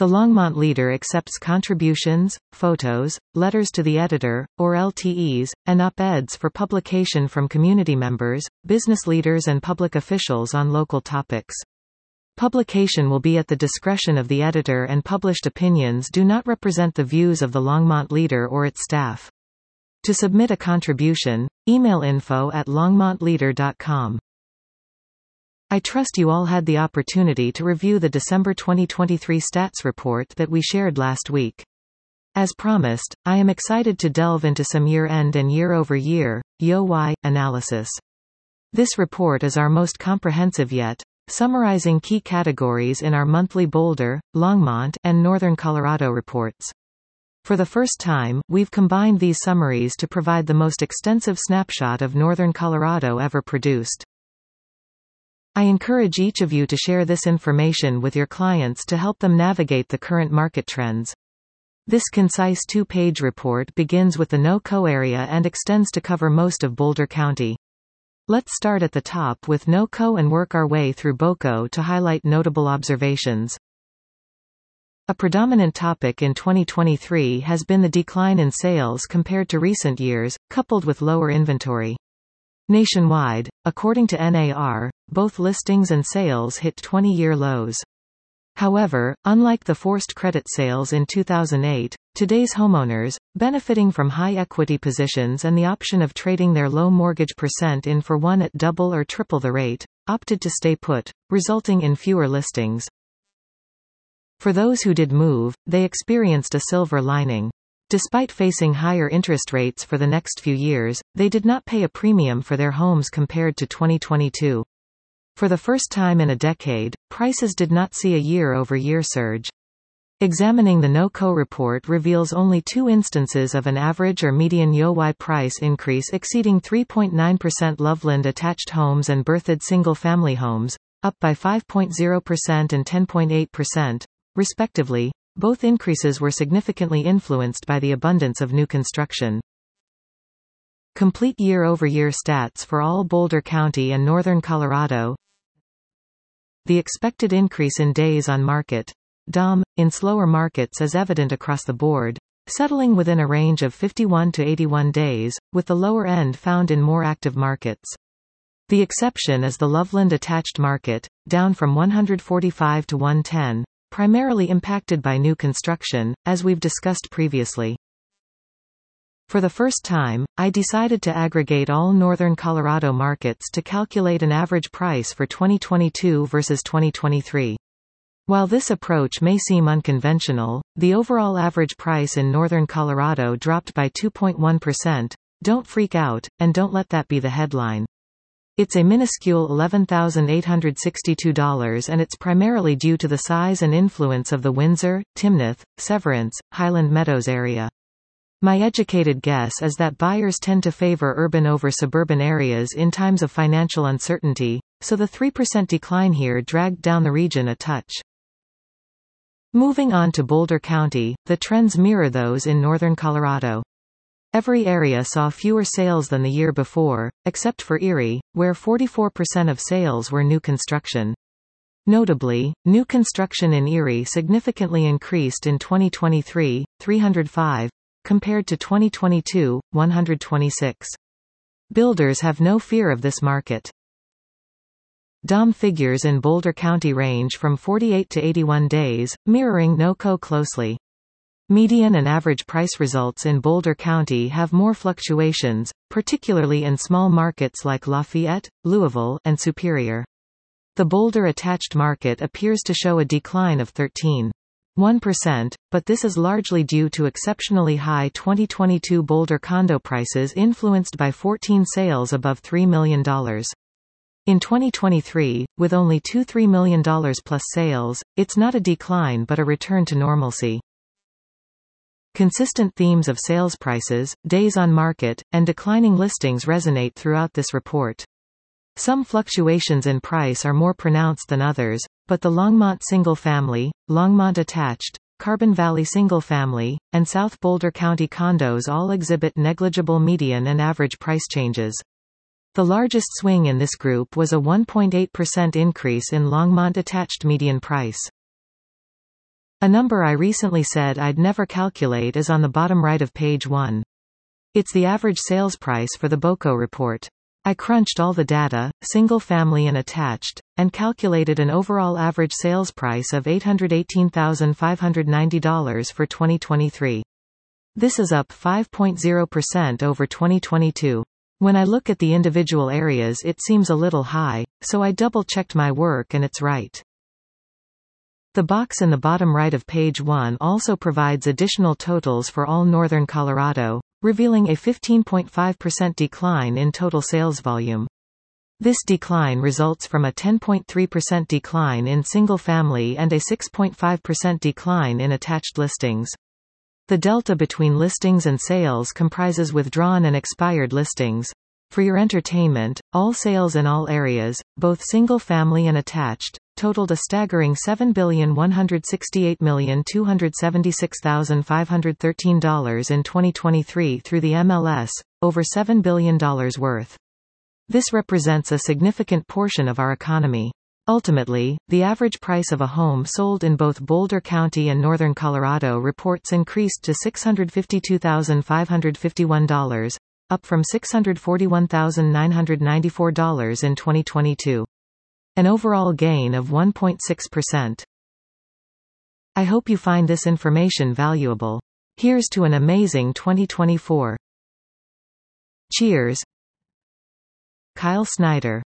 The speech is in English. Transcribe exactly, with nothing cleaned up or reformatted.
The Longmont Leader accepts contributions, photos, letters to the editor, or L T Es, and op-eds for publication from community members, business leaders and public officials on local topics. Publication will be at the discretion of the editor, and published opinions do not represent the views of the Longmont Leader or its staff. To submit a contribution, email info at longmont leader dot com. I trust you all had the opportunity to review the December twenty twenty-three stats report that we shared last week. As promised, I am excited to delve into some year-end and year-over-year Y O Y analysis. This report is our most comprehensive yet, summarizing key categories in our monthly Boulder, Longmont, and Northern Colorado reports. For the first time, we've combined these summaries to provide the most extensive snapshot of Northern Colorado ever produced. I encourage each of you to share this information with your clients to help them navigate the current market trends. This concise two-page report begins with the NoCo area and extends to cover most of Boulder County. Let's start at the top with NoCo and work our way through BoCo to highlight notable observations. A predominant topic in twenty twenty-three has been the decline in sales compared to recent years, coupled with lower inventory. Nationwide, according to N A R, both listings and sales hit twenty-year lows. However, unlike the forced credit sales in two thousand eight, today's homeowners, benefiting from high equity positions and the option of trading their low mortgage percent in for one at double or triple the rate, opted to stay put, resulting in fewer listings. For those who did move, they experienced a silver lining. Despite facing higher interest rates for the next few years, they did not pay a premium for their homes compared to twenty twenty-two. For the first time in a decade, prices did not see a year-over-year surge. Examining the NoCo report reveals only two instances of an average or median Y O Y price increase exceeding three point nine percent. Loveland attached homes and Berthoud single-family homes, up by five point zero percent and ten point eight percent, respectively. Both increases were significantly influenced by the abundance of new construction. Complete year-over-year stats for all Boulder County and Northern Colorado. The expected increase in days on market, D O M, in slower markets is evident across the board, settling within a range of fifty-one to eighty-one days, with the lower end found in more active markets. The exception is the Loveland attached market, down from one hundred forty-five to one hundred ten. Primarily impacted by new construction, as we've discussed previously. For the first time, I decided to aggregate all Northern Colorado markets to calculate an average price for twenty twenty-two versus twenty twenty-three. While this approach may seem unconventional, the overall average price in Northern Colorado dropped by two point one percent. Don't freak out, and don't let that be the headline. It's a minuscule eleven thousand eight hundred sixty-two dollars, and it's primarily due to the size and influence of the Windsor, Timnath, Severance, Highland Meadows area. My educated guess is that buyers tend to favor urban over suburban areas in times of financial uncertainty, so the three percent decline here dragged down the region a touch. Moving on to Boulder County, the trends mirror those in Northern Colorado. Every area saw fewer sales than the year before, except for Erie, where forty-four percent of sales were new construction. Notably, new construction in Erie significantly increased in twenty twenty-three, three hundred five, compared to twenty twenty-two, one hundred twenty-six. Builders have no fear of this market. D O M figures in Boulder County range from forty-eight to eighty-one days, mirroring NoCo closely. Median and average price results in Boulder County have more fluctuations, particularly in small markets like Lafayette, Louisville, and Superior. The Boulder attached market appears to show a decline of thirteen point one percent, but this is largely due to exceptionally high twenty twenty-two Boulder condo prices influenced by fourteen sales above three million dollars. In twenty twenty-three, with only two three million dollars plus sales, it's not a decline but a return to normalcy. Consistent themes of sales prices, days on market, and declining listings resonate throughout this report. Some fluctuations in price are more pronounced than others, but the Longmont Single Family, Longmont Attached, Carbon Valley Single Family, and South Boulder County condos all exhibit negligible median and average price changes. The largest swing in this group was a one point eight percent increase in Longmont Attached median price. A number I recently said I'd never calculate is on the bottom right of page one. It's the average sales price for the BOCO report. I crunched all the data, single family and attached, and calculated an overall average sales price of eight hundred eighteen thousand five hundred ninety dollars for twenty twenty-three. This is up five point zero percent over twenty twenty-two. When I look at the individual areas it seems a little high, so I double-checked my work and it's right. The box in the bottom right of page one also provides additional totals for all northern Colorado, revealing a fifteen point five percent decline in total sales volume. This decline results from a ten point three percent decline in single-family and a six point five percent decline in attached listings. The delta between listings and sales comprises withdrawn and expired listings. For your entertainment, all sales in all areas, both single-family and attached, totaled a staggering seven billion one hundred sixty-eight million two hundred seventy-six thousand five hundred thirteen dollars in twenty twenty-three through the M L S, over seven billion dollars worth. This represents a significant portion of our economy. Ultimately, the average price of a home sold in both Boulder County and northern Colorado reports increased to six hundred fifty-two thousand five hundred fifty-one dollars, up from six hundred forty-one thousand nine hundred ninety-four dollars in twenty twenty-two. An overall gain of one point six percent. I hope you find this information valuable. Here's to an amazing twenty twenty-four. Cheers. Kyle Snyder.